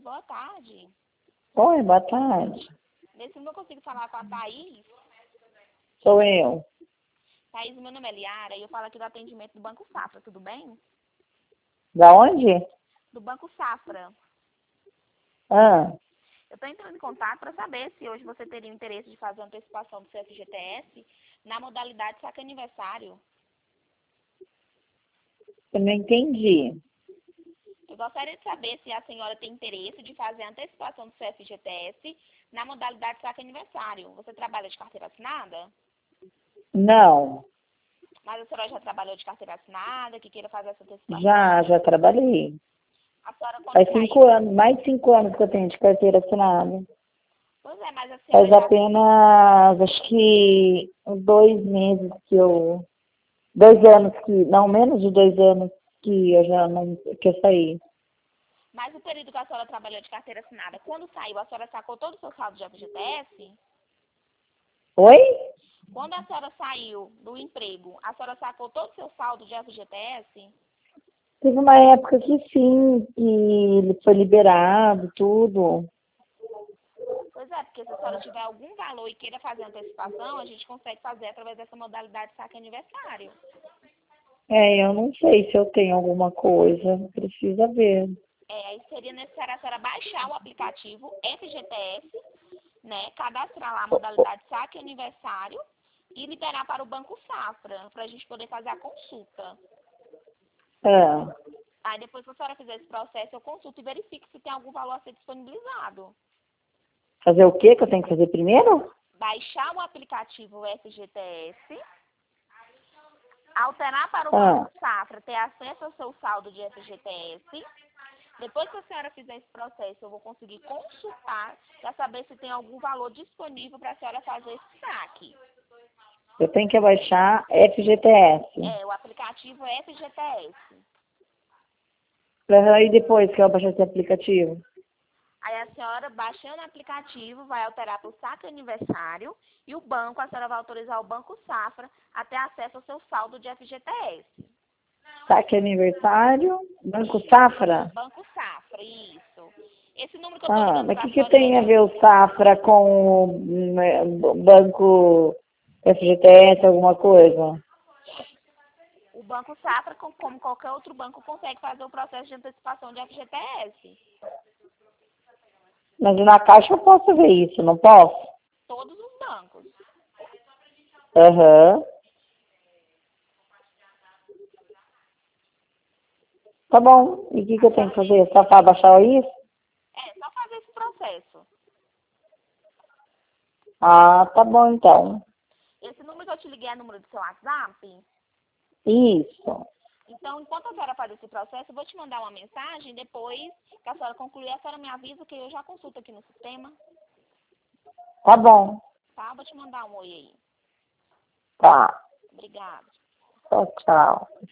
boa tarde. Oi, boa tarde. Nesse número eu consigo falar com a Thaís. Sou eu. Thaís, meu nome é Liara e eu falo aqui do atendimento do Banco Safra, tudo bem? Da onde? Do Banco Safra. Ah, Eu estou entrando em contato para saber se hoje você teria interesse de fazer uma antecipação do seu FGTS na modalidade saque aniversário. eu não entendi. Eu gostaria de saber se a senhora tem interesse de fazer a antecipação do seu FGTS na modalidade saque aniversário. Você trabalha de carteira assinada? Não, Mas a senhora já trabalhou de carteira assinada, que queira fazer essa antecipação? já trabalhei. A senhora quando Faz saiu... 5 anos, mais de 5 anos que eu tenho de carteira assinada. Pois é, mas a senhora Faz já... apenas, acho que, uns 2 meses que eu... 2 anos que... Não, menos de 2 anos que eu já não... que eu saí. Mas o período que a senhora trabalhou de carteira assinada, quando saiu, a senhora sacou todo o seu saldo de FGTS? Oi? Quando a senhora saiu do emprego, a senhora sacou todo o seu saldo de FGTS? Teve uma época que sim, que ele foi liberado, tudo. Pois é, porque se a senhora tiver algum valor e queira fazer antecipação, a gente consegue fazer através dessa modalidade saque aniversário. Eu não sei se eu tenho alguma coisa, precisa ver. Aí seria necessário a senhora baixar o aplicativo FGTS, né, cadastrar lá a modalidade saque aniversário e liberar para o Banco Safra, para a gente poder fazer a consulta. Ah, Aí depois que a senhora fizer esse processo, eu consulto e verifico se tem algum valor a ser disponibilizado. fazer o que que eu tenho que fazer primeiro? Baixar o aplicativo FGTS, alterar para o Ah, Banco Safra, ter acesso ao seu saldo de FGTS. Depois que a senhora fizer esse processo, eu vou conseguir consultar para saber se tem algum valor disponível para a senhora fazer esse saque. eu tenho que abaixar FGTS. O aplicativo é FGTS. E depois que eu abaixar esse aplicativo? Aí a senhora, baixando o aplicativo, vai alterar para o saque aniversário e o banco, a senhora vai autorizar o Banco Safra a ter acesso ao seu saldo de FGTS. Saque aniversário, Banco Safra? Banco Safra, isso. Esse número que eu estou Ah, ligando mas o para a que senhora, ele é tem a ver de... o Safra com o Banco FGTS, alguma coisa? O Banco Safra, como qualquer outro banco, consegue fazer o processo de antecipação de FGTS. Mas na Caixa eu posso ver isso, não posso? Todos os bancos. Aham. Tá bom. E o que A eu tenho senhora que fazer? Só para abaixar isso? só fazer esse processo. Ah, tá bom então. Esse número que eu te liguei é o número do seu WhatsApp. Isso. Então, enquanto a senhora faz esse processo, eu vou te mandar uma mensagem. Depois que a senhora concluir, a senhora me avisa que eu já consulto aqui no sistema. Tá bom. Tá? Vou te mandar um oi aí. Tá. Obrigada. Tchau, tchau.